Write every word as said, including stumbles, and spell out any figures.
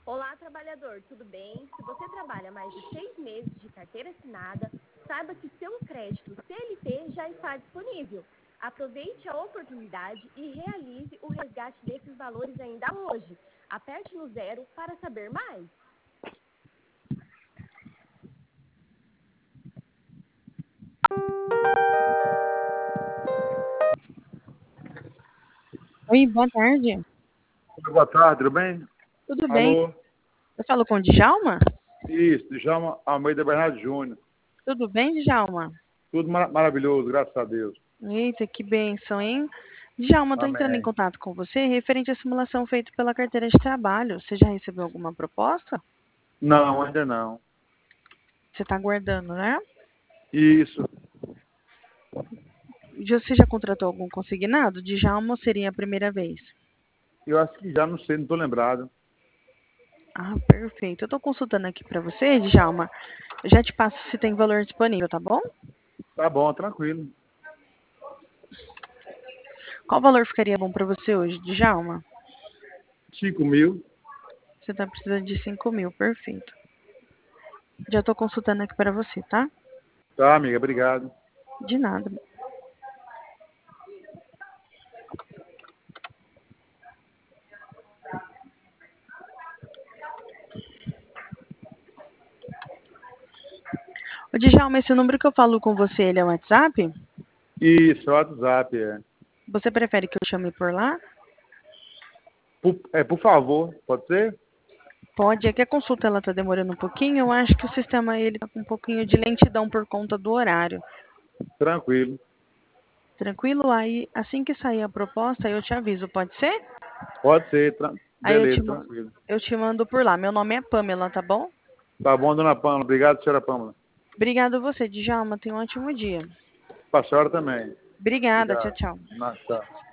Olá, trabalhador, tudo bem? Se você trabalha mais de seis meses de carteira assinada, saiba que seu crédito C L T já está disponível. Aproveite a oportunidade e realize o resgate desses valores ainda hoje. Aperte no zero para saber mais. Oi, boa tarde. Boa tarde, tudo bem? Tudo bem? Alô? Eu falo com o Djalma? Isso, Djalma Almeida Bernardo Júnior. Tudo bem, Djalma? Tudo mar maravilhoso, graças a Deus. Eita, que bênção, hein? Djalma, estou entrando em Amém. contato com você referente à simulação feita pela carteira de trabalho. Você já recebeu alguma proposta? Não, ainda não. Você está aguardando, né? Isso. Já- Você já contratou algum consignado? Djalma ou seria a primeira vez? Eu acho que já não sei, não estou lembrado. Ah, perfeito. Eu estou consultando aqui para você, Djalma. Eu já te passo se tem valor disponível, tá bom? Tá bom, tranquilo. Qual valor ficaria bom para você hoje, Djalma? Cinco mil. Você está precisando de cinco mil, perfeito. Já estou consultando aqui para você, tá? Tá, amiga, obrigado. De nada. Ô, Djalma, esse número que eu falo com você, ele é o WhatsApp? Isso, WhatsApp, é. Você prefere que eu chame por lá? Por, é, por favor, pode ser? Pode, é que a consulta ela tá demorando um pouquinho, eu acho que o sistema ele tá com um pouquinho de lentidão por conta do horário. Tranquilo. Tranquilo? Aí, assim que sair a proposta, eu te aviso, pode ser? Pode ser, tran Aí eu te, beleza, ma- tranquilo. eu te mando por lá. Meu nome é Pamela, tá bom? Tá bom, dona Pâmela. Obrigado, senhora Pâmela. Obrigado você, Djalma. Tenha um ótimo dia. Pra senhora também. Obrigada, tchau, Obrigado. tchau. Na- tchau.